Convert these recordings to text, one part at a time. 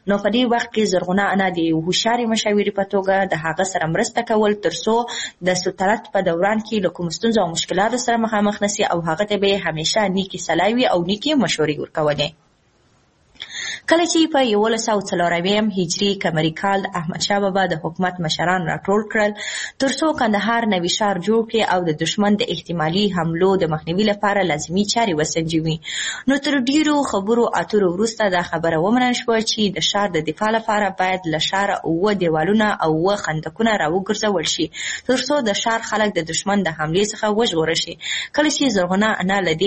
نو په دې وخت کې زرغونه انا د هوښیارې مشاورې په توګه د هغه سره مرسته کول ترڅو د سلطنت په دوران کې له کوم ستونزو او مشکلاتو سره مخامخ نشي او هغه ته به همیشه نیکی صلاح وي او نیکی مشورې ورکولې. کله چې په 1140 هجری قمري کال احمدشاه بابا د حکومت مشران راټول کړل ترڅو کندهار نوي ښار جوړ کړي او د دشمن د احتمالي حملو د مخنیوي لپاره لازمي چارې وسنجوي. نو تر ډیرو خبرو اترو وروسته دا خبره ومنل شوه چې د ښار د دفاع لپاره باید له ښاره 8 دیوالونه او 8 خندقونه راوګرځول شي ترڅو د ښار خلک د دشمن د حملې څخه وژغورل شي. کله چې زرغونه انا له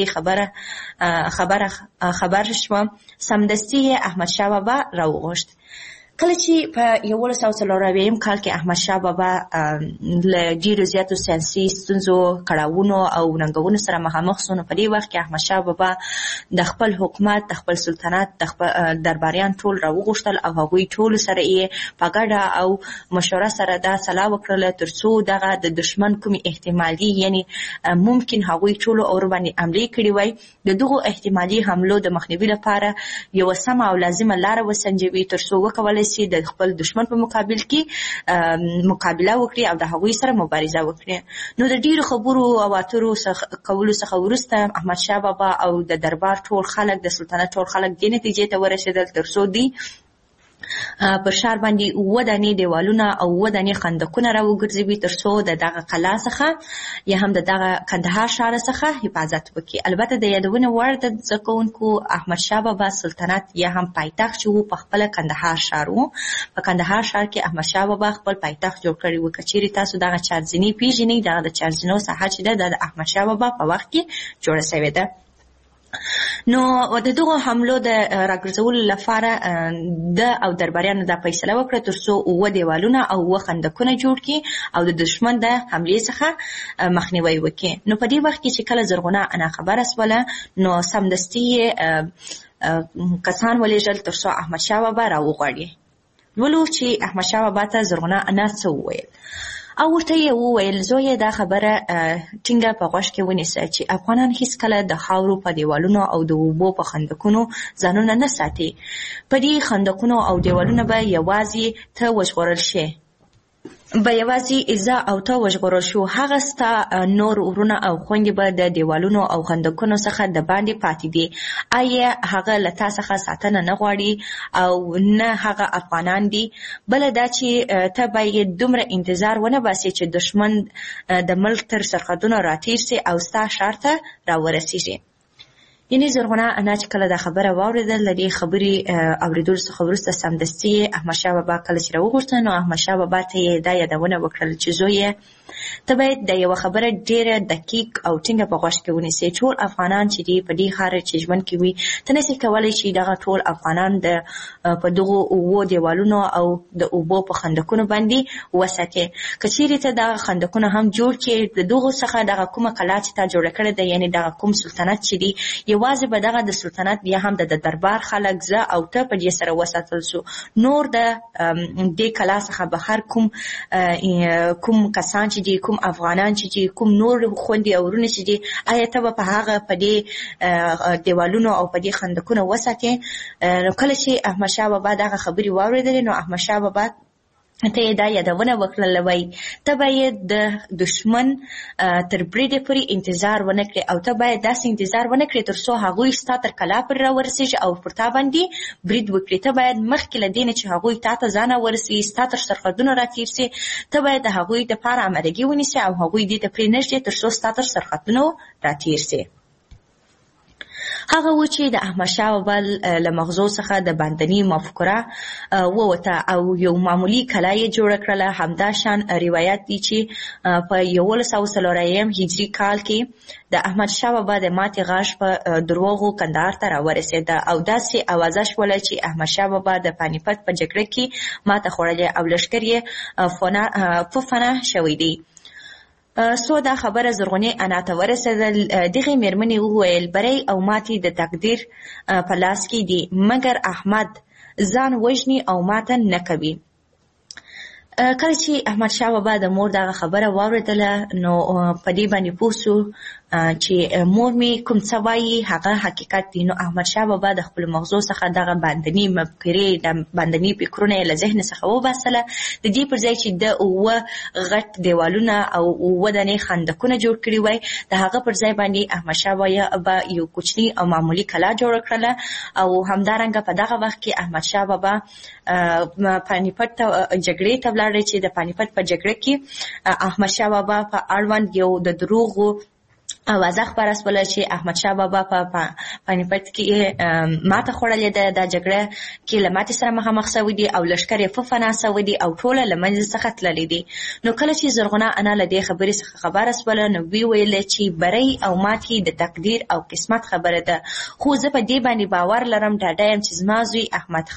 دې خبر شوه سمدستي احمدشاه بابا راوغوښت. کله چې په 1140 کال کې احمدشاه بابا له ډیرو زیاتو سیاسي ستونزو کړاوونو او ننګونو سره مخامخ شو، نو په دې وخت کې احمدشاه بابا د خپل حکومت د خپل سلطنت د خپل درباریان ټول راوغوښتل او هغوی ټول سره یې په ګډه او مشوره سره دا سلا وکړله ترڅو دغه د دشمن کومې احتمالي یعنی ممکن هغوی ټول اور باندې حملې کړې وای د دغو احتمالي حملو د مخنیوي لپاره یو سمه او لازمه لاره وسنجوي ترڅو وکولای شي د خپل دشمن په مقابل کې مقابله وکړي او د هغوی سره مبارزه وکړي. نو د ډیرو خبرو او اترو کولو څخه وروسته احمدشاه بابا او د دربار ټول خلک د سلطنت ټول خلک دې نتیجې ته ورسېدل ترڅو دی پر ښار باندې 8 دانې دیوالونه او 8 دانې خندقونه راوګرځوي ترڅو د دغه قلا څخه یا هم د دغه کندهار ښار څخه حفاظت وکړي. البته د یادونې وړ د زده کوونکو احمدشاه بابا سلطنت یا هم پایتخت چې و په خپله کندهار ښار و. په کندهار ښار کې احمدشاه بابا خپل پایتخت جوړ کړی و. که چیرې تاسو دغه چارزیني پیژنئ، دغه د چارزینو ساحه چې ده د احمدشاه بابا په وخت کې جوړه شوې ده. نو د دغو حملو د راګرځولو لپاره د او درباریانو دا فیصله وکړه ترڅو 8 دیوالونه او 8 خندقونه جوړ کړي او د دشمن د حملې څخه مخنیوي وکړي. نو په دې وخت کې چې کله زرغونه انا خبره شوله نو سمدستي کسان ولېږل ترڅو احمدشاه بابا راوغواړي. ولو چې احمدشاه بابا ته زرغونه انا څه وویل او ورته یې وویل زویه دا خبره ټینګه په غوږ کې ونیسه چې افغانان هیڅکله د خاورو په دیوالونو او د اوبو په خندقونو ځانونه نه ساتي. په دې خندقونو او دیوالونو به یوازې ته وژغورل شي، به یوازې ایزا او ته وژغورل شو. هغه ستا نور ورونه او خویندې به د دیوالونو او خندقونو څخه د باندې پاتې دي. آیا هغه له تا څخه ساتنه نه غواړي او نه هغه افغانان دي؟ بله دا چې ته باید دومره انتظار ونه باسې چې دشمن د ملک تر سرحدونو راتیر سي او ستا ښار ته راورسیږي. یعنی زرغونه انا چې کله دا خبره واورېدل له دې خبرې اورېدلو څخه وروسته سمدستي احمدشاه بابا کله چې راوغوښته نو احمدشاه بابا ته یې دا یادونه وکړل چې زویه ته باید د یوه خبره ډېره دقیق او ټینګه په غوږ کې ونیسې. ټول افغانان چې دي په دې ښار چې ژوند کوي ته نسې کولی چې دغه ټول افغانان په دغو 8 دیوالونو او د اوبو په خندقونو باندې وساتې. که چیرې ته دغه خندقونه هم جوړ کړې د دغو څخه دغه کومه قلا چې تا جوړه کړې ده یعنې دغه کوم سلطنت چې دی یوازې به دغه د سلطنت یا هم د دربار خلک زه او ته په دې سره وساتل شو. نور د دې کلا څخه بهر کوم کسان چې دي، کوم افغانان چې دي، کوم نور خویندې او ورونه چې دي، آیا ته به په هغه په دې دیوالونو او په دې خندقونو وساتې؟ نو کله چې احمدشاه بابا دغه خبرې واورېدلې نو احمدشاه بابا ته یې دا یادونه وکړله وایي ته باید د دشمن تر بریدې پورې انتظار ونه کړې او ته باید داسې انتظار ونه کړې تر څو هغوی ستا تر کلا پورې راورسېږي او پر تا باندې برید وکړي. ته باید مخکې له دې نه چې هغوی تا ته ځان ورسوي، ستا تر سرحدونو راتېر سي، ته باید د هغوی دپاره امادګي ونیسې او هغوی دې ته پرېنږدې تر څو ستا تر سرحدونو راتېر سي. هغه و چې د احمدشاه بابا له مغزو څخه د باندني مفکوره ووته او یو معمولي کلا یې جوړه کړله. همدا شان روایت دی چې په 1140 هجري کال کې د احمدشاه بابا د ماتې غاښ په دروغو کندهار ته راورسېده او داسې اوازه شوله چې احمدشاه بابا د پانیپت په جګړه کې ماته خوړلې او لښکر یې په فنا شوی دی. سو دا خبره زرغونې انا ته ورسېدل. دغې مېرمنې وویل بری او ماتې د تقدیر په لاس کې دي، مګر احمد ځان وژني او ماته نه کوي. کله چې احمدشاه بابا د مور دغه خبره واورېدله نو په دې باندې پوه سو چې مور می کوم څه وایي هغه حقیقت دی. نو احمدشاه بابا د خپل مغزو څخه دغه باندنی مفکورې د باندنی فکرونه له ذهن څخه وباسله، د دې پر ځای چې د اوه غټ دیوالونه او اوه دانې خندقونه جوړ کړي وای، د هغه پر ځای باندې احمدشاه بابا یو کوچنی او معمولی کلا جوړ کړله. او همدارنګه په دغه وخت کې احمدشاه بابا پانیپت جګړې ته ولاړ چې د پانیپت په جګړه کې احمدشاه بابا په اړوند یو د دروغو اوازه خپره سوله چې احمدشاه بابا په پانیپت کې ماته خوړلې ده، دا جګړه کې له ماتې سره مخامخ سوی دي او لښکر یې فنا سوی دي او ټوله له منځه څخه تللي دي. نو کله چې زرغونه انا له دې خبرې څخه خبره سوله، نو وی ویل چې بری او ماتې د تقدیر او قسمت خبره ده، خو زه په دې باندې باور لرم ډاډه یم چې زما زوی احمد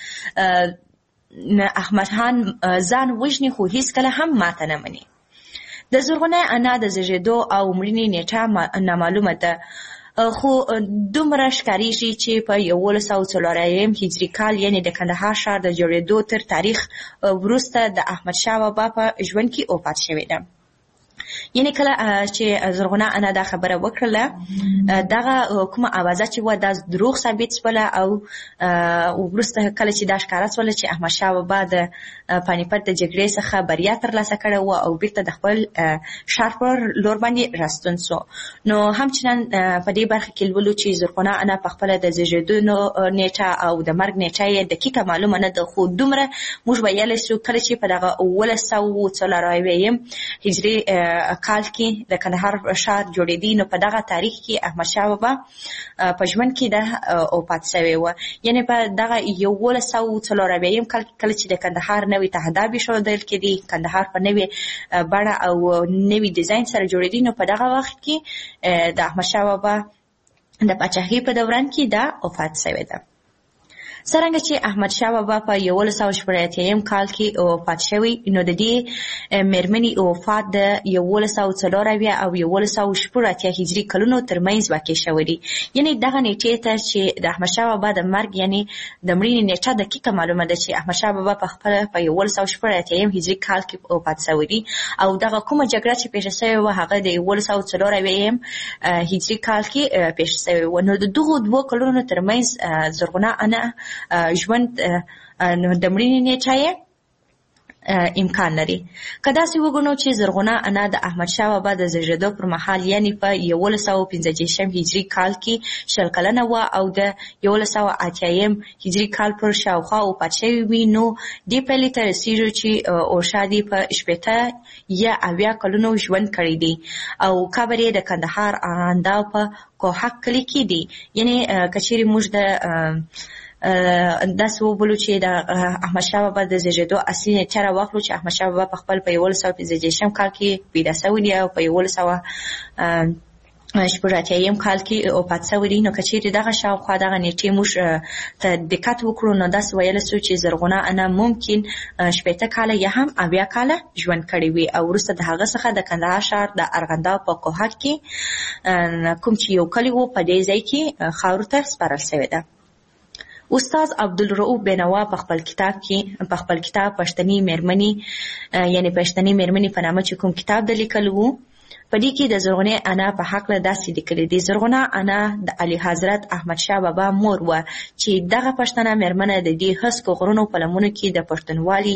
خان ځان وژني خو هیڅکله هم ماته نه مني. د زرغونه انا د زیږېدو او مړینې نیټه نامعلومه ده، خو دومره ښکارېږي چې په 1104 هجري کال یعنې د کندهار ښار د جوړېدو تر تاریخ وروسته د احمدشاه بابا په ژوند کې وفات شوې ده. یعنی کله چې زرغونه انا دا خبره وکړله، دغه کومه اوازه چې و دا دروغ ثابت سوله او وروسته کله چې دا ښکاره سوله چې احمدشاه بابا د پانیپت د جګړې څخه بریا ترلاسه کړې وه او بیرته د خپل ښار پر لور باندې راستون سو. نو همچنان په دې برخه کې لولو چې زرغونه انا په خپله د زیږېدو نیټه او د مرګ نیټه یې دقیقه معلومه نه ده، خو دومره موږ ویلی سو کله چې په دغه 1104 هجري کال کې د کندهار ښار جوړېدی، نو په دغه تاریخ کې احمدشاه بابا په ژوند کې د وفات شوی و. یعنې په دغه 1104 کال کله چې د کندهار نوی تهداب ایښودل کېدی، کندهار په نوې بڼه او نوي ډیزاین سره جوړېدی، نو په دغه وخت کې د احمدشاه بابا د پاچاهۍ په دوران کې دا وفات شوی ده. څرنګه چې احمدشاه بابا په 1180 کال کې وفات شوی، نو د دې مېرمنې وفات د 1104 او 1180 هجري کلونو ترمنځ واقع شوی دی. یعنې دغه نیټې ته چې د احمدشاه بابا د مرګ یعنې د مړینې نیټه دقیقه معلومه ده چې احمدشاه بابا په خپله په 1180 هجري کال کې وفات شوی دی، او دغه کومه جګړه چې پیښه شوې وه هغه د 1104 هجري کال کې پیښه شوې وه. نو د دغو دوو کلونو ترمنځ زرغونه انا ژوند د مړینې نیټه یې امکان لري. که داسې وګڼو چې زرغونه انا د احمدشاه بابا د زیږېدو پر مهال یعنې په 1115 هجري کال کې 20 کلنه وه او د 1180 هجري کال پر شاوخوا وفات شوې وي، نو دې پایلې ته رسېږو چې اورشادي په 80 یا 80 کلونو ژوند کړی دی او قبر یې د کندهار انداو په کوهک کلي کې دی. یعنې که چیرې موږ د داسې وبولو چې د احمدشاه بابا د زیږېدو اصلي نیټه راواخلو چې احمدشاه بابا په خپل په 1115 کال کې پیدا شوی دی او په 1180 کال کې وفات شوی دی. نو که چیرې دغه شاوخوا دغه نیټې موږ ته دقت وکړو، نو داسې ویلی سو چې زرغونه انا ممکن 80 کاله یا هم 80 کاله ژوند کړی وي او وروسته د هغه څخه د کندهار ښار د ارغنداو په کوهک کې کوم چې یو کلی و په دې ځای کې خاورو ته سپارل شوی ده. استاد عبدالرؤف بینوا په خپل کتاب پښتني مېرمنې یعنې پښتني مېرمنې په نامه چې کوم کتاب د لیکل وو، په دې کې د زرغونې انا په هکله داسې لیکلي دي: زرغونه انا د اعلی حضرت احمدشاه بابا مور وه چې دغه پښتنه مېرمنه د دې هسکو غرونو په لمنو کې د پښتونوالي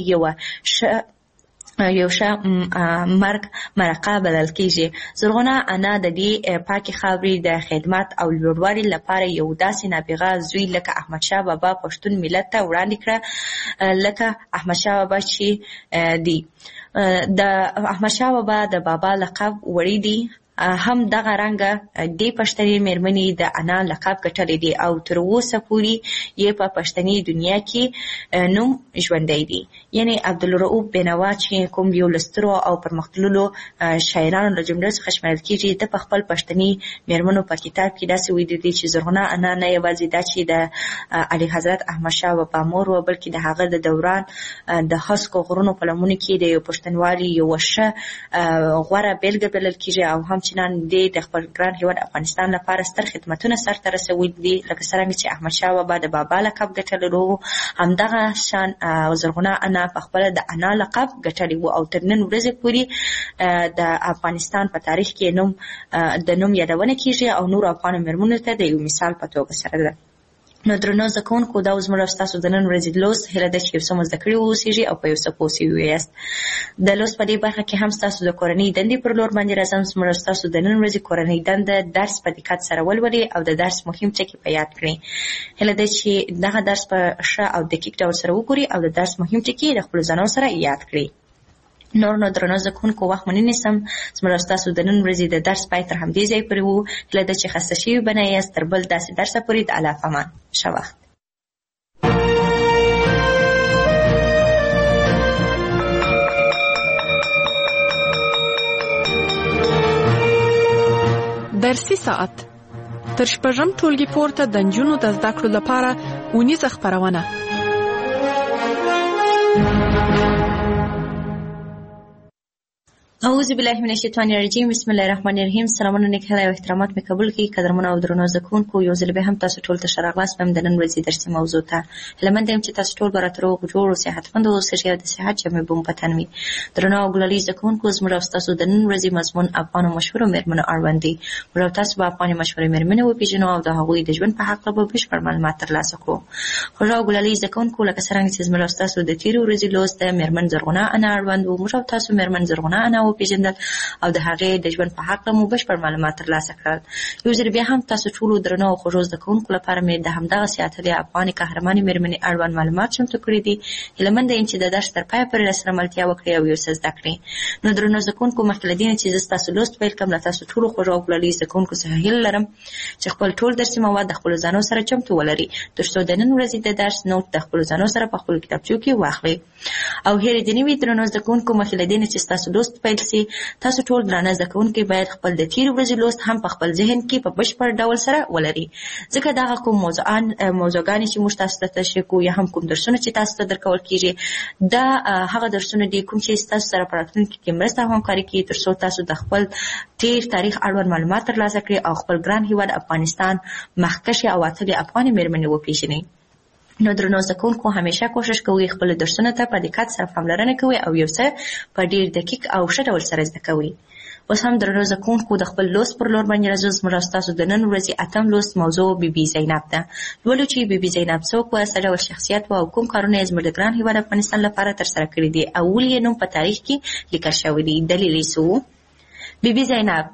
یو ښه مرقه بلل کېږي. زرغونه انا د دې پاکې خاورې د خدمت او لوړوالي لپاره یو داسې نابغه زوی لکه احمدشاه بابا پښتون ملت ته وړاندې کړه، لکه احمدشاه بابا چې دی. د احمدشاه بابا د بابا لقب وړی دی، هم دغه رنګه دې پښتني مېرمنې د انا لقب ګټلی دی او تر اوسه پورې یې په پښتني دنیا کې نوم ژوندی دی. یعنې عبدالرؤف بینوا چې کوم یو له سترو او پرمختللو شاعرانو له جملې څخه شمیرل کېږي، د په خپل پښتني مېرمنو په کتاب کې داسې ویلي دي چې زرغونه انا نه یوازې دا چې د اعلی حضرت احمدشاه بابا مور وه، بلکې د هغه د دوران د هسکو غرونو په لمنو کې د یو پښتونوالي یوه ښه غوره بېلګه بلل کېږي او هم چې نن د خپل ګران هیواد افغانستان لپاره ستر خدمتونه سرته رسولي دي، لکه څرنګه چې احمدشاه بابا د بابا لقب ګټلو، همدغه شان زرغونه انا په خپله د انا لقب ګټلی و او تر نن ورځې پورې د افغانستان په تاریخ کې د نوم یادونه کیږي او نور افغان مېرمنو ته د یو مثال په توګه سره ده. نو درنو زده کوونکو، دا زموږ او ستاسو د نن ورځې لوست هیله ده چې یو څه مو زده کړي واوسېږي او په یو څه پوه سوي یاست. د لوست په دې برخه کې هم ستاسو د کورنۍ دندې پر لور باندې راځم. زموږ او ستاسو د نن ورځې کورنۍ دنده درس په دقت سره ولولئ او د درس مهم ټکي په یاد کړئ. هیله ده چې دغه درس په ښه او دقیق ډول سره وګورئ او د درس مهم ټکي د خپلو ځانونو سره یاد کړئ. نور نو درنو زده کوونکو، وخت مو نه نیسم. زموږ او ستاسو د نن ورځې د درس پای تر همدې ځای پورې و. هیله ده چې خسته شوي به نه یاست. تر بل داسې درسه پورې د الله په امان. ښه وخت. درسي ساعت تر شپږم ټولګي پورته د نجونو د زده کړو لپاره اونیزه خپرونه. اعوذ بالله من الشیطان الرجیم. بسم الله الرحمن الرحیم. سلامونه، نیک هیله او احترامات مې قبول کړئ. قدرمنو او درنو زده کوونکو، یو ځل بیا هم تاسو ټول ته ښه راغلاست د نن ورځې درسي موضوع ته. هیله مند یم چې تاسو ټول به راته روغ جوړ او صحتمند اوسئ او د صحت جامې به مو په تن وي. درنو او ګلالي زده کوونکو، زموږ او ستاسو د نن ورځې مضمون افغانو مشهورو مېرمنو اړوند دی. موږ او تاسو به افغاني مشهورې مېرمنې وپېژنو او د هغوی د ژوند په هکله به بشپړ معلومات ترلاسه کړو. خوږ او ګلالي زده کوونکو، لکه څرنګه چې زموږ او ستاسو د تېرې ورځې لوست د مېرمن زرغونه انا اړوند و، موږ او تاسو مېرمن زرغونه انا وپېژندل او د هغې د ژوند په هکله مو بشپړ معلومات ترلاسه کړل. یو ځل بیا هم تاسو ټولو درنو او خوږو زده کوونکو لپاره مې د همدغسې اتلې افغانې قهرمانې مېرمنې اړوند معلومات چمتو کړي دي. هیله منده یم چې د درس تر پایه پورې راسره ملتیا وکړئ او یو څه زده کړئ. نو درنو زده کوونکو، مخکې له دې نه چې زه ستاسو لوست پیل کړم، له تاسو ټولو خوږو او ګلالي زده کوونکو څخه هیله لرم چې خپل ټول درسي مواد د خپلو ځانو سره چمتو ولرئ، تر څو د نن ورځې د درس نوټ د خپلو ځانو سره په خپلو کتابچو کې واخلئ. او هیرې دې نه وي درنو زده کوونکو، مخکې له دې نه چې ستاسو لوست پیل سي، تاسو ټول درانه زده کوونکي باید خپل د تېرې ورځې لوست هم په خپل ذهن کې په بشپړ ډول سره ولري، ځکه دغه کوم موضوعګانې چې موږ تاسو ته تشریح کوو یا هم کوم درسونه چې تاسو ته درکول کېږي، دا هغه درسونه دي کوم چې ستاسو سره په راتلونکي کې مرسته او همکاري کوي، تر څو تاسو د خپل تېر تاریخ اړوند معلومات ترلاسه کړئ او خپل ګران هېواد افغانستان مخکښې او اتلې افغانې مېرمنې وپېژنئ. نو درنو زده کوونکو، همیشه کوشش کوئ خپلو درسونو ته په دقت سره پاملرنه کوئ او یو څه په ډېر دقیق او ښه ډول سره زده کوئ. اوس هم درنو زده کوونکو، د خپل لوست پر لور باندې راځو. زموږ او ستاسو د نن ورځې اتم لوست موضوع بي زینب ده. لولو چې بي زینب څوک وه، څه ډول شخصیت وه او کوم کارونه یې زموږ د ګران هېواد افغانستان لپاره ترسره کړي دي او ولې یې نوم په تاریخ کې لیکل شوی دی. دلیل یې څه و؟ بي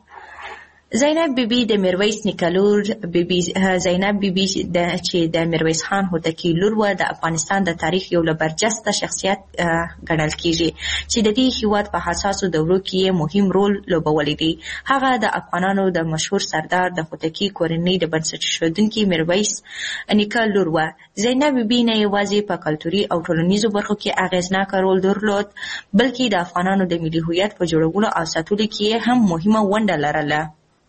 زینب بیبي د میرویس نیکه لور. زینب بیبي چې د میرویس خان هوتکي لور وه، د افغانستان د تاریخ یو له برجسته شخصیت ګڼل کېږي چې د دې هېواد په حساسو دورو کې یې مهم رول لوبولی دی. هغه د افغانانو د مشهور سردار د هوتکي کورنۍ د بنسټ ایښودونکي میرویس نیکه لور وه. زینب بیبي نه یوازې په کلتوري او ټولنیزو برخو کې اغېزناکه رول درلود، بلکې د افغانانو د ملي هویت په جوړولو او ساتلو کې هم مهمه ونډه لرله.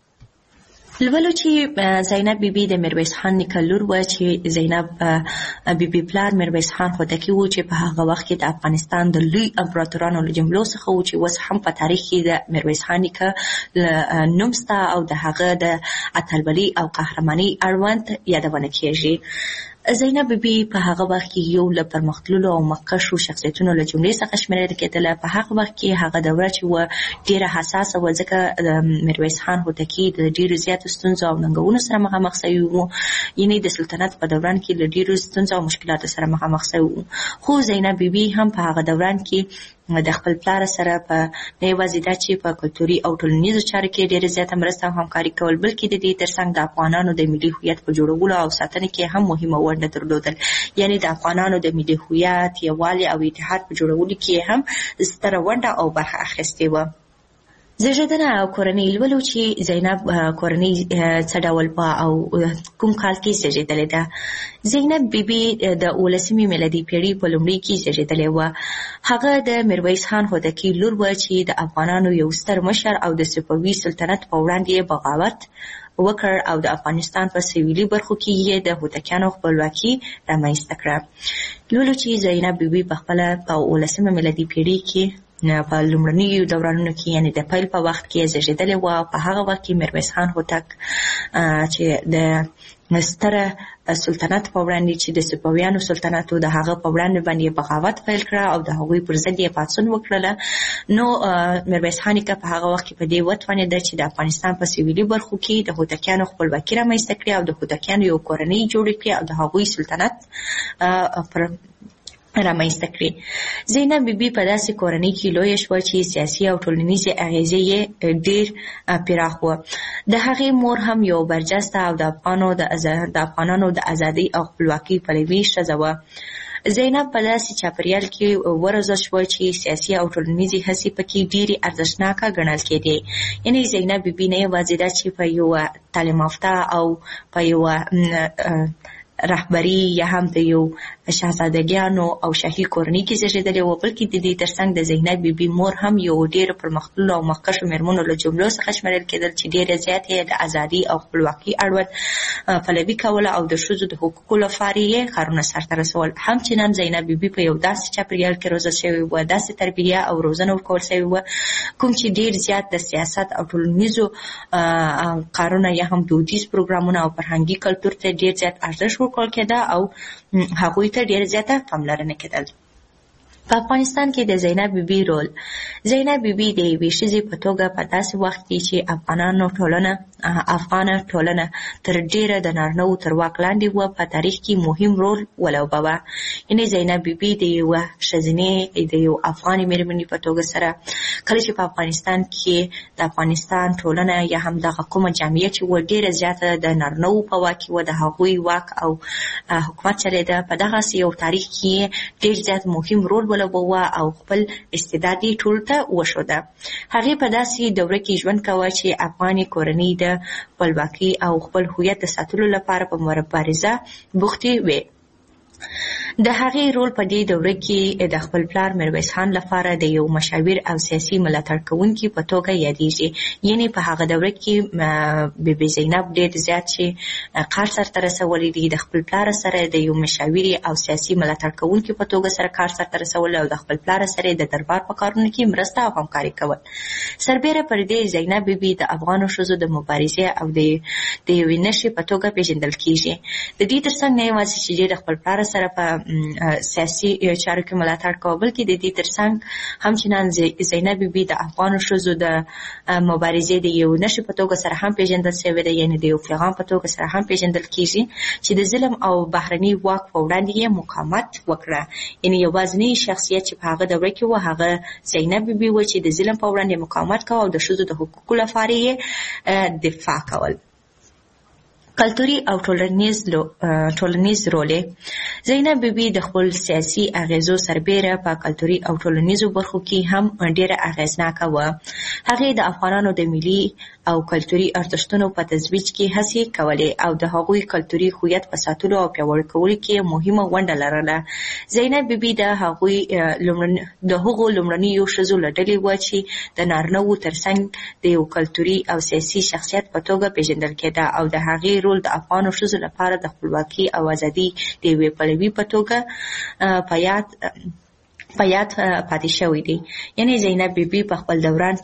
لولو چې زینب بیبي د میرویس خان نیکه لور وه، چې زینب بیبي پلار میرویس خان هوتکي و، چې په هغه وخت کې د افغانستان د لوی امپراتورانو له جملو څخه و، چې اوس هم په تاریخ کې د میرویس خان نیکه نوم شته او د هغه د اتلولۍ او قهرمانۍ اړوند یادونه کېږي. زینب بیبي په هغه وخت کې یو له پرمختللو او مخکښو شخصیتونو له جملې څخه شمیرل کېدله. په هغه وخت کې هغه دوره چې وه ډېره حساسه وه، ځکه د میرویس خان هوتکي د ډېرو زیاتو ستونزو او ننګونو سره مخامخ شوي وو، یعنې د سلطنت په دوران کې له ډېرو ستونزو او مشکلاتو سره مخامخ شوي وو. خو زینب بیبي هم په هغه دوران کې د خپل پلار سره په نه یوازې دا چې په کلتوري او ټولنیزو چارو کې ډېره زیاته مرسته او همکاري کول، بلکې د دې ترڅنګ د افغانانو د ملي هویت په جوړولو او ساتنې کې هم مهمه ونډه درلودل. یعنې د افغانانو د ملي هویت، یووالي او اتحاد په جوړولو کې هم ستره ونډه او برخه اخیستې وه. زیږېدنه او کورنۍ. لولو چې زینب کورنۍ څه ډول وه او کوم کال کې زیږېدلې ده. زینب بیبي د 18مې میلادي پیړۍ په لومړي کې زیږېدلې وه. هغه د میرویس خان هوتکي لور وه چې د افغانانو یو ستر مشر او د صفوي سلطنت په وړاندې بغاوت وکړ او د افغانستان په سویلي برخو کې یې د هوتکیانو خپلواکي رامنځته کړه. لولو چې زینب بیبي په خپله په 18مه میلادي پیړۍ کې په لومړنیو دورانونو کې یعنې د پیل په وخت کې زیږېدلې وه. په هغه وخت کې میرویس خان هوتک چې د ستره سلطنت په وړاندې چې د صفویانو سلطنت و د هغه په وړاندې باندې بغاوت پیل کړه او د هغوی پر ضد یې پاڅون وکړله. نو میرویس خان نیکه په هغه وخت کې په دې وتوانېده چې د افغانستان په سویلي برخو کې د هوتکیانو خپلواکي رامنځته کړي او د هوتکیانو یو کورنۍ جوړه کړي او د هغوی سلطنت پر رامنځته کړي. زینب بیبي په داسې کورنۍ کې لویه شوه چې سیاسي او ټولنیزې اغېزې یې ډېر پراخ وه. د هغې مور هم یو برجسته او د افغانانو د ازادۍ او خپلواکۍ پلوي ښځه وه. زینب په داسې چاپریال کې وروزل شوه چې سیاسي او ټولنیزې هڅې پکې ډېرې ارزښتناکه ګڼل کېدې. یعنې زینب بیبي نه یوازې ده چې په یوه تعلیم یافته او په یوه رهبري یا هم د یو شهزادګیانو او شاهي کورنۍ کې زیږېدلې وه، بلکې د دې ترڅنګ د زینب بیبي مور هم یو ډېرو پرمختللو او مخکښو مېرمنو له جملو څخه شمېرل کېدل چې ډېره زیاته یې د ازادۍ او خپلواکۍ اړوند پلوي کوله او د ښځو د حقوقو لپاره یې کارونه سرته رسول. همچنان زینب بیبي په یو داسې چاپریال کې روزل شوې وه، داسې تربیه او روزنه ورکول شوې وه کوم چې ډېر زیات د سیاست او ټولنیزو کارونه یا هم دودیز پروګرامونه او فرهنګي کلتور ته ډېر زیات ارزښت ورکول کېده او هغوی ته ډېر زیاته پاملرنه کېدل. په افغانستان کې د زینب بیبي رول. زینب بیبي د یوې ښځې په توګه په داسې وخت کې چې افغانه ټولنه تر ډېره د نارینه‌وو تر واک لاندې وه په تاریخ کې مهم رول ولوباوه. یعنې زینب بیبي د یوه ښځینې د یو افغانې مېرمنې په توګه سره کله چې په افغانستان کې د افغانستان ټولنه یا هم دغه کومه جامعه چې وه ډېره زیاته د نارینه‌وو په واک کې وه، د هغوی واک او حکومت چلېده. په دغسې یو تاریخ کې ډېر زیات مهم رول ولوباوه او خپل استعداد یې ټولو ته وښوده. هغې په داسې دوره کې ژوند کوه چې افغاني کورنۍ د خپلواکۍ او خپل هویت د ساتلو لپاره په مبارزه بوختې وې. د هغې رول په دې دوره کې د خپل پلار میرویس خان لپاره د یو مشاور او سیاسي ملاتړ کوونکي په توګه یادېږي. یعنې په هغه دوره کې بیبي زینب ډېر زیات چې کار سرته رسولی دی، د خپل پلار سره د یو مشاوري او سیاسي ملاتړ کوونکي په توګه سره کار سرته رسول او د خپل پلار سره د دربار په کارونو کې مرسته او همکاري کول. سربیره پر دې زینب بیبي د افغانو ښځو د مبارزې او د یوې نښې په توګه پیژندل کېږي. د دې ترڅنګ نه یوازې چې ډېر خپل پلار سره په سیاسي چارو کې ملاتړ کوه، بلکې د دې ترڅنګ همچنان زینب بیبي د افغانو ښځو د مبارزې د یو نښې په توګه سره هم پیژندل شوې ده، یعنې د یو پیغام په توګه سره هم پیژندل کېږي چې د ظلم او بهرني واک په وړاندې یې مقاومت وکړه. یعنې یوازینی شخصیت چې په هغه دوره کې و هغه زینب بیبي و چې د ظلم په وړاندې مقاومت کوه او د ښځو د حقوقو لپاره یې دفاع کول. کلتوري او ټولنیز رول. زینب بیبي د خپل سیاسي اغیزو سربیره په کلتوري او ټولنیزو برخو کې هم ډېره اغیزناکه وه. هغې د افغانانو د ملي او کلتوري ارزښتونو په ترویج کې هڅې کولې او د هغوی کلتوري هویت په ساتلو او پیاوړي کولو کې مهمه ونډه لرله. زینب بیبي د هغو لومړنیو ښځو له ډلې وه چې د نارینه‌وو ترڅنګ د یو کلتوري او سیاسي شخصیت په توګه پیژندل کېده او د هغې رول د افغانو ښځو لپاره د خپلواکۍ او ازادۍ د یوې پلوي په توګه په یاد پاتې شوی دی. یعنې زینب بیبي په خپل دوران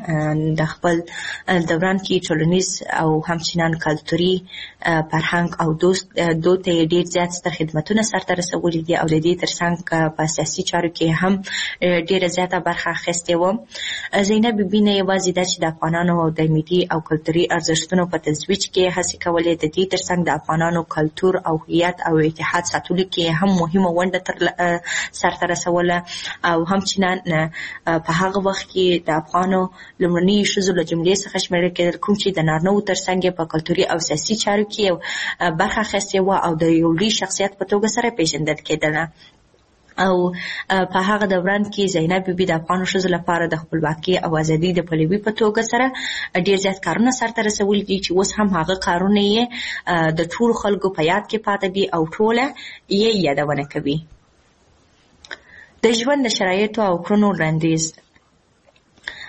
کې ټولنیز او همچنان کلتوري فرهنګ او دود ته یې ډېر زیات ستر خدمتونه سرته رسولي دي او د دې ترڅنګ په سیاسي چارو کې هم ډېره زیاته برخه اخیستې وه. زینب بیبي نه یوازې ده چې د افغانانو او د ملي او کلتوري ارزښتونو په ترویج کې هڅې کولې، د دې ترڅنګ د افغانانو کلتور او هویت او اتحاد ساتلو کې هم مهمه ونډه سرته رسوله او همچنان په هغه وخت کې د افغانو لومړنیو ښځو له جملې څخه شمېرل کېدل کوم چې د نارینه‌وو ترڅنګ په کلتوري او سیاسي چارو کې برخه اخیستې وه او د یو لوی شخصیت په توګه سره پیژندل کېدله. او په هغه دوران کې زینب بیبي د افغانو ښځو لپاره د خپلواکۍ او ازادۍ د پلوي په توګه سره ډېر زیات کارونه سرته رسولي دي چې اوس هم هغه کارونه یې د ټولو خلکو په یاد کې پاتې دي او ټوله یې یادونه کوي. د ژوند د شرایطو او کړنو وړاندیز.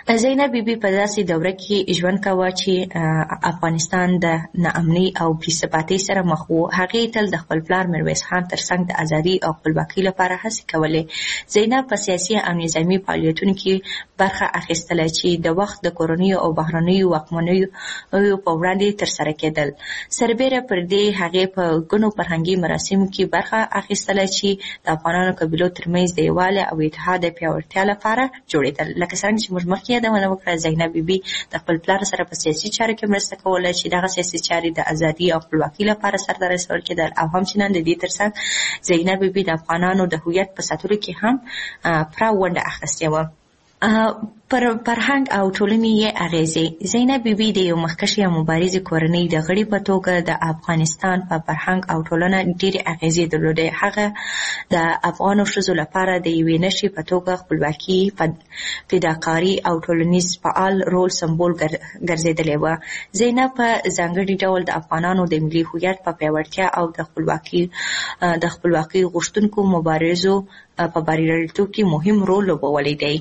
زینب بیبي په داسې دوره کې ژوند کاوه چې افغانستان د ناامنۍ او بې ثباتۍ سره مخ و. هغې تل د خپل پلار میرویس خان ترڅنګ د ازادۍ او خپلواکۍ لپاره هڅې کولې. زینب په سیاسي او نظامي فعالیتونو کې برخه اخیستله چې د وخت د کورنیو او بهرنیو واکمنیو په وړاندې ترسره کېدل. سربیره پر دې هغې په ګڼو فرهنګي مراسمو کې برخه اخیستله چې د افغانانو قبیلو ترمنځ د یووالي او اتحاد د پیاوړتیا لپاره جوړېدل. لکه څرنګه چې موږ مخکې یادونه وکړه، زینب بیبي د خپل پلار سره په سیاسي چارو کې مرسته کوله چې دغه سیاسي چارې د ازادۍ او خپلواکۍ لپاره سرته رسول کېدل، او همچنان د دې ترڅنګ زینب بیبي د افغانانو د هویت په ساتلو کې هم پوره ونډه اخیستې وه. پر فرهنګ او ټولنې یې اغیزې. زینب بیبي د یو مخکښې او مبارزې کورنۍ د غړي په توګه د افغانستان په فرهنګ او ټولنه ډېرې اغیزې درلودې. هغه د افغانو ښځو لپاره د یوې نښې په توګه خپلواکي، فداکاري او ټولنیز فعال رول سمبول ګرځېدلې وه. زینب په ځانګړي ډول د افغانانو د ملي هویت په پیاوړتیا او د خپلواکۍ غوښتونکو مبارزو په بریالیتوب کې مهم رول لوبولی دی.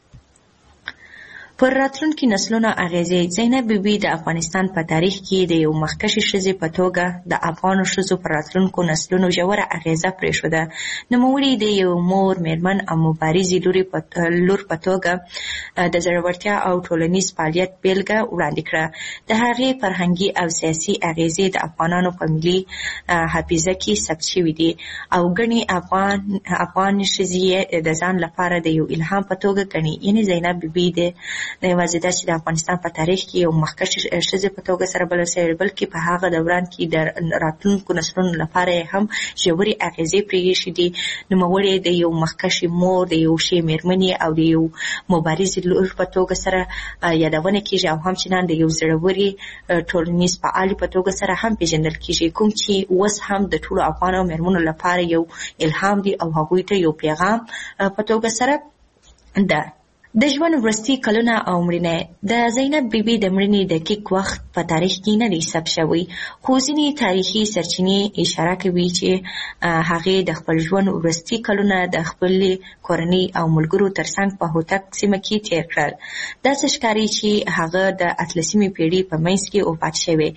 پر راتلونکي نسلونو اغیزې. زینب بیبي د افغانستان په تاریخ کې د یو مخکښې ښځې په توګه د افغانو ښځو پر راتلونکو نسلونو ژوره اغیزه پرېښوده. نوموړې د یو مور، میرمن او مبارزې لور په توګه د زړورتیا او ټولنیز فعالیت بیلګه وړاندې کړه. د هغې فرهنګي او سیاسي اغیزې د افغانانو په ملي حافظه کې ثبت شوي دي، او ګڼې افغان ښځې یې د ځان لپاره د یو الهام په توګه ګڼي. یعنې زینب بیبي د یوازې دا چې د افغانستان په تاریخ کې یو مخکښې ښځې په توګه سره بلل شوې، بلکې په هغه دوران کې د راتلونکو نسلونو لپاره یې هم ژورې اغیزې پرېښې دي. نوموړې د یو مخکښې مور، د یو ښې میرمنې او د یو مبارزې لور په توګه سره یادونه کېږي، او همچنان د یو زړورې ټولنیز فعالې په توګه سره هم پېژندل کېږي، کوم چې اوس هم د ټولو افغانو میرمنو لپاره یو الهام دی او هغوی ته یو پیغام په توګه سره ده. د ژوند وروستي کلونه او مړینه. د زینب بیبي د مړینې دقیق وخت په تاریخ کې نه دی ثبت شوی، خو ځینې تاریخي سرچینې اشاره کوي چې هغې د خپل ژوند وروستي کلونه د خپلې کورنۍ او ملګرو ترڅنګ په هوتک سیمه کې تیر کړل. داسې ښکاري چې هغه د 18مې پېړۍ په منځ کې وفات شوی.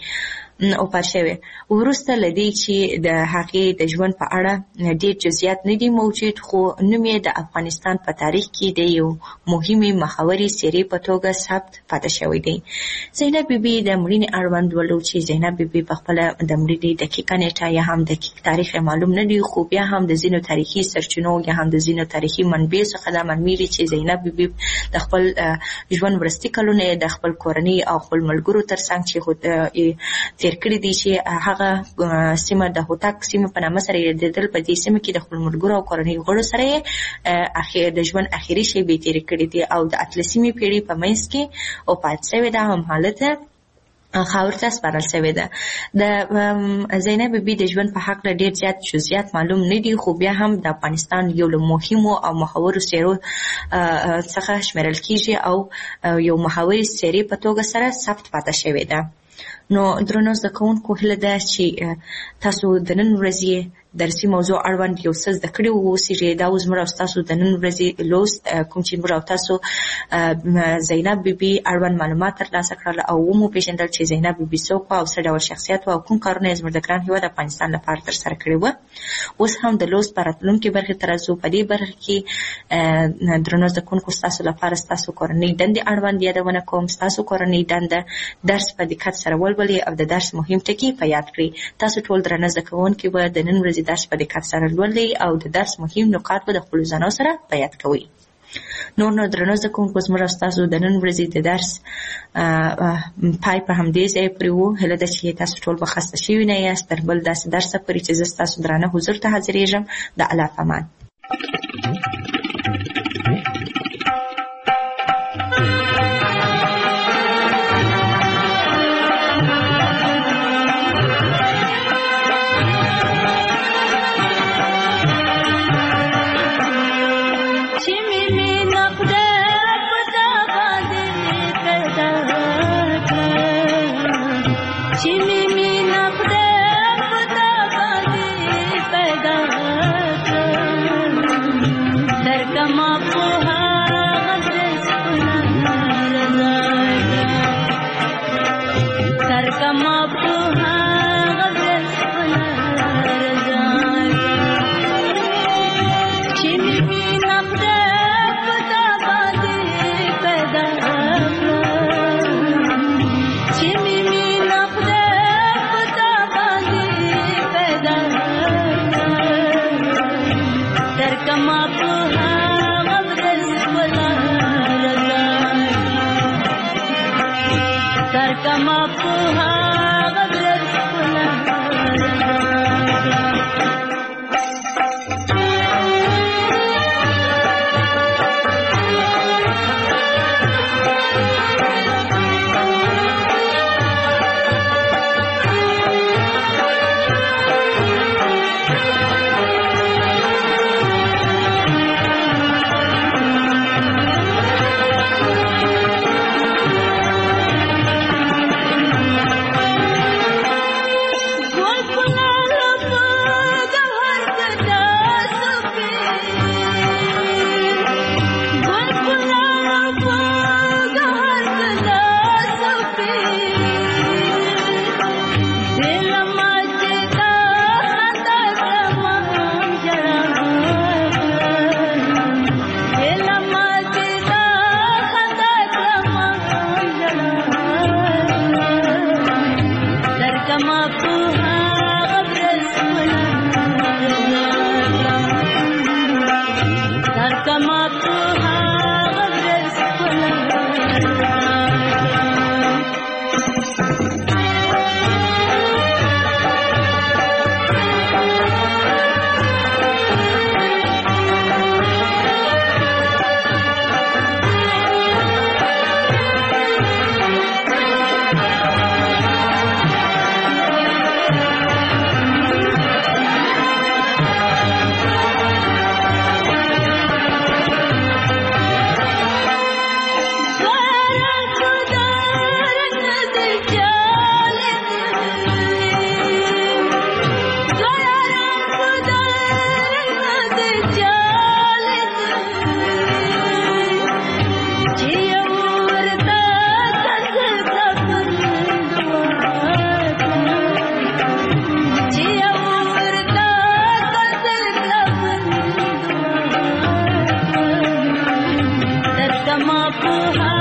وروسته له دې چې د هغې د ژوند په اړه ډېر جزئیات نه دي موجود، خو نوم یې د افغانستان په تاریخ کې د یو مهمې مخورې څېرې په توګه ثبت پاتې شوی دی. زینب بیبي د مړینې اړوند ولو چې زینب بیبي په خپله د مړینې دقیقه نیټه یا هم دقیق تاریخ معلوم نه دی، خو بیا هم د ځینو تاریخي سرچینو یا هم د ځینو تاریخي منبعو څخه دا معلومیږي چې زینب بیبي د خپل ژوند وروستي کلونه د خپل کورنۍ او خپل ملګرو ترڅنګ چې تیر کړي دي، چې هغه سیمه د هوتک سیمه په نامه سره یادېدل. په دې سیمه کې د خپل ملګرو او کورنۍ غړو سره یې د ژوند اخري شېبې تېرې کړي دي، او د 18مې پېړۍ په منځ کې وفات شوې ده، هم حالت خاورو ته سپارل شوې ده. د زینب بیبي د ژوند په هکله ډېر زیات جزئیات معلوم نه دي، خو بیا هم د افغانستان یو له مهمو او محورو څېرو څخه شمیرل کېږي او یو محوري څېرې په توګه سره ثبت پاتې شوې ده. نو درنو زده کوونکو، هیله ده چې تاسو د نن ورځې درسي موضوع اړوند یو څه زده کړي واوسئ. دا اوس موږ او تاسو د نن ورځې لوست کوم چې موږ او تاسو زینب بیبي اړوند معلومات ترلاسه کړل او وپېژندل چې زینب بیبي څوک وه او څه ډول شخصیت وه او کوم کارونه یې زموږ د ګران هېواد افغانستان لپاره ترسره کړي وه. اوس هم د لوست په راتلونکې برخې ته راځو. په دې برخه کې درنو زده کوونکو، ستاسو لپاره ستاسو کورنۍ دندې اړوند یادونه کوم. ستاسو کورنۍ دنده درس په دقت سره ولولئ او د درس مهم ټکي په یاد کړئ. تاسو ټول درنه زده کوونکي به د نن ورځې درس په دقت سره لولئ او د درس مهم نقاط به د خپلو ځانو سره په یاد کوئ. نور نو درنو زده کوونکو، زموږ او ستاسو د نن ورځې د درس پای په همدې ځای پورې و. هیله ده چې تاسو ټول به خسته شوي نه یاست. تر بل داسې درسه پورې چې زه ستاسو درانه حضور ته حاضرېږم، د الله په امان. Come up